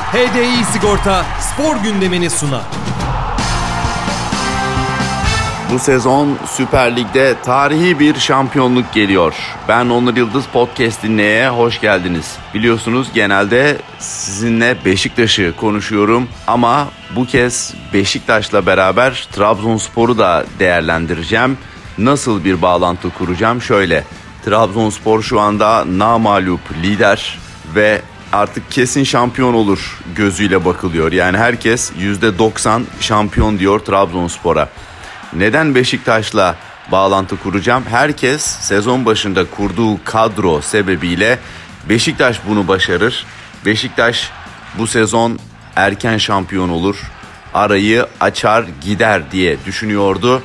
HDI Sigorta spor gündemini sunar. Bu sezon Süper Lig'de tarihi bir şampiyonluk geliyor. Ben Onur Yıldız, podcast dinleyeye hoş geldiniz. Biliyorsunuz genelde sizinle Beşiktaş'ı konuşuyorum ama bu kez Beşiktaş'la beraber Trabzonspor'u da değerlendireceğim. Nasıl bir bağlantı kuracağım? Şöyle, Trabzonspor şu anda namağlup lider ve artık kesin şampiyon olur gözüyle bakılıyor. Yani herkes %90 şampiyon diyor Trabzonspor'a. Neden Beşiktaş'la bağlantı kuracağım? Herkes sezon başında kurduğu kadro sebebiyle Beşiktaş bunu başarır. Beşiktaş bu sezon erken şampiyon olur. Arayı açar gider diye düşünüyordu.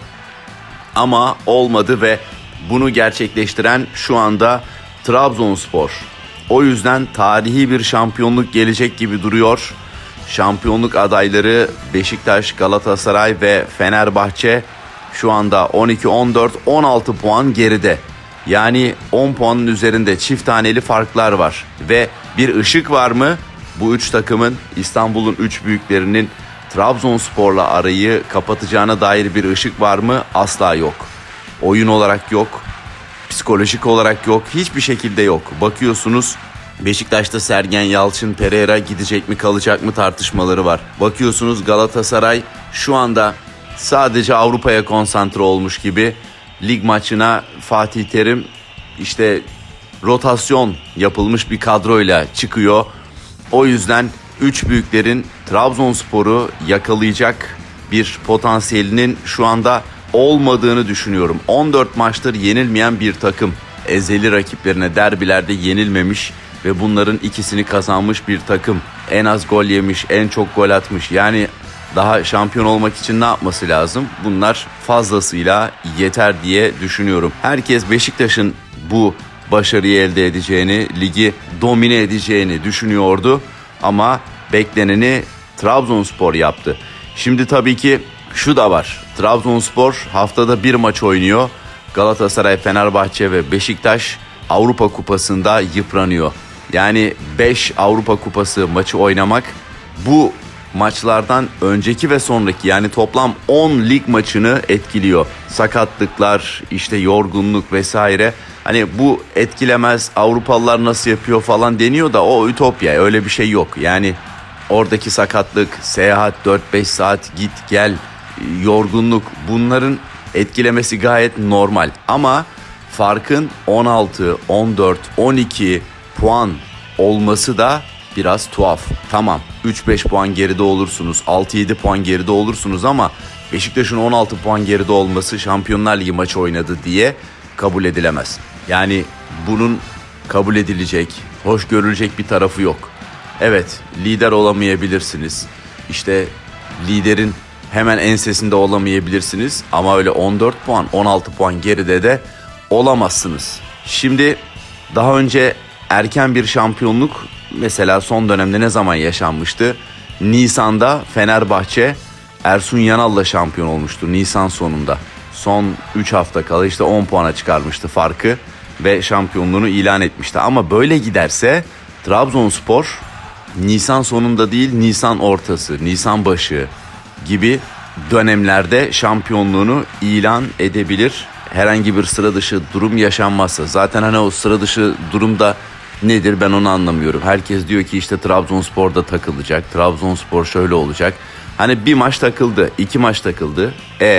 Ama olmadı ve bunu gerçekleştiren şu anda Trabzonspor. O yüzden tarihi bir şampiyonluk gelecek gibi duruyor. Şampiyonluk adayları Beşiktaş, Galatasaray ve Fenerbahçe şu anda 12, 14, 16 puan geride. Yani 10 puanın üzerinde çift taneli farklar var. Ve bir ışık var mı? Bu üç takımın, İstanbul'un üç büyüklerinin Trabzonspor'la arayı kapatacağına dair bir ışık var mı? Asla yok. Oyun olarak yok. Psikolojik olarak yok. Hiçbir şekilde yok. Bakıyorsunuz Beşiktaş'ta Sergen Yalçın, Pereira gidecek mi kalacak mı tartışmaları var. Bakıyorsunuz Galatasaray şu anda sadece Avrupa'ya konsantre olmuş gibi. Lig maçına Fatih Terim işte rotasyon yapılmış bir kadroyla çıkıyor. O yüzden üç büyüklerin Trabzonspor'u yakalayacak bir potansiyelinin şu anda olmadığını düşünüyorum. 14 maçtır yenilmeyen bir takım. Ezeli rakiplerine derbilerde yenilmemiş ve bunların ikisini kazanmış bir takım. En az gol yemiş, en çok gol atmış. Yani daha şampiyon olmak için ne yapması lazım? Bunlar fazlasıyla yeter diye düşünüyorum. Herkes Beşiktaş'ın bu başarıyı elde edeceğini, ligi domine edeceğini düşünüyordu. Ama bekleneni Trabzonspor yaptı. Şimdi tabii ki şu da var. Trabzonspor haftada bir maç oynuyor. Galatasaray, Fenerbahçe ve Beşiktaş Avrupa Kupası'nda yıpranıyor. Yani 5 Avrupa Kupası maçı oynamak bu maçlardan önceki ve sonraki yani toplam 10 lig maçını etkiliyor. Sakatlıklar, işte yorgunluk vesaire. Hani bu etkilemez, Avrupalılar nasıl yapıyor falan deniyor da o ütopya, öyle bir şey yok. Yani oradaki sakatlık, seyahat, 4-5 saat git gel, yorgunluk, bunların etkilemesi gayet normal. Ama farkın 16, 14, 12 puan olması da biraz tuhaf. Tamam, 3-5 puan geride olursunuz, 6-7 puan geride olursunuz ama Beşiktaş'ın 16 puan geride olması Şampiyonlar Ligi maçı oynadı diye kabul edilemez. Yani bunun kabul edilecek, hoş görülecek bir tarafı yok. Evet, lider olamayabilirsiniz. İşte liderin hemen ensesinde olamayabilirsiniz ama öyle 14 puan, 16 puan geride de olamazsınız. Şimdi daha önce erken bir şampiyonluk mesela son dönemde ne zaman yaşanmıştı? Nisan'da Fenerbahçe Ersun Yanal'la şampiyon olmuştu Nisan sonunda. Son 3 hafta kala işte 10 puana çıkarmıştı farkı ve şampiyonluğunu ilan etmişti. Ama böyle giderse Trabzonspor Nisan sonunda değil Nisan ortası, Nisan başı gibi dönemlerde şampiyonluğunu ilan edebilir. Herhangi bir sıra dışı durum yaşanmazsa. Zaten hani o sıra dışı durumda nedir ben onu anlamıyorum. Herkes diyor ki işte Trabzonspor da takılacak. Trabzonspor şöyle olacak. Hani bir maç takıldı, 2 maç takıldı.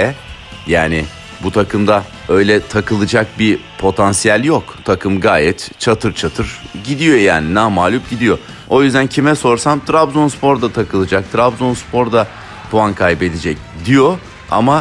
Yani bu takımda öyle takılacak bir potansiyel yok. Takım gayet çatır çatır gidiyor yani, namağlup gidiyor. O yüzden kime sorsam Trabzonspor da takılacak, Trabzonspor da puan kaybedecek diyor. Ama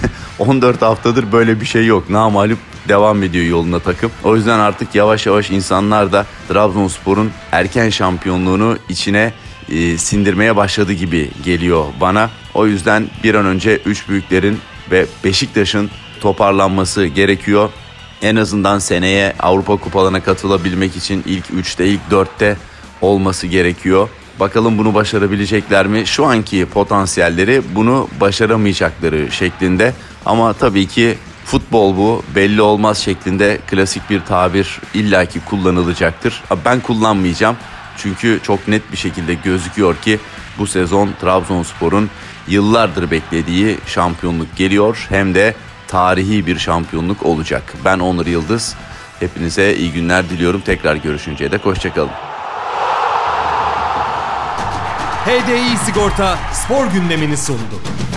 14 haftadır böyle bir şey yok. Namağlup devam ediyor yoluna takım. O yüzden artık yavaş yavaş insanlar da Trabzonspor'un erken şampiyonluğunu içine sindirmeye başladı gibi geliyor bana. O yüzden bir an önce üç büyüklerin ve Beşiktaş'ın toparlanması gerekiyor. En azından seneye Avrupa Kupalarına katılabilmek için ilk 3'te, ilk 4'te olması gerekiyor. Bakalım bunu başarabilecekler mi? Şu anki potansiyelleri bunu başaramayacakları şeklinde. Ama tabii ki futbol bu, belli olmaz şeklinde klasik bir tabir illaki kullanılacaktır. Ben kullanmayacağım. Çünkü çok net bir şekilde gözüküyor ki bu sezon Trabzonspor'un yıllardır beklediği şampiyonluk geliyor. Hem de tarihi bir şampiyonluk olacak. Ben Onur Yıldız. Hepinize iyi günler diliyorum. Tekrar görüşünceye dek hoşçakalın. HDI Sigorta spor gündemini sundu.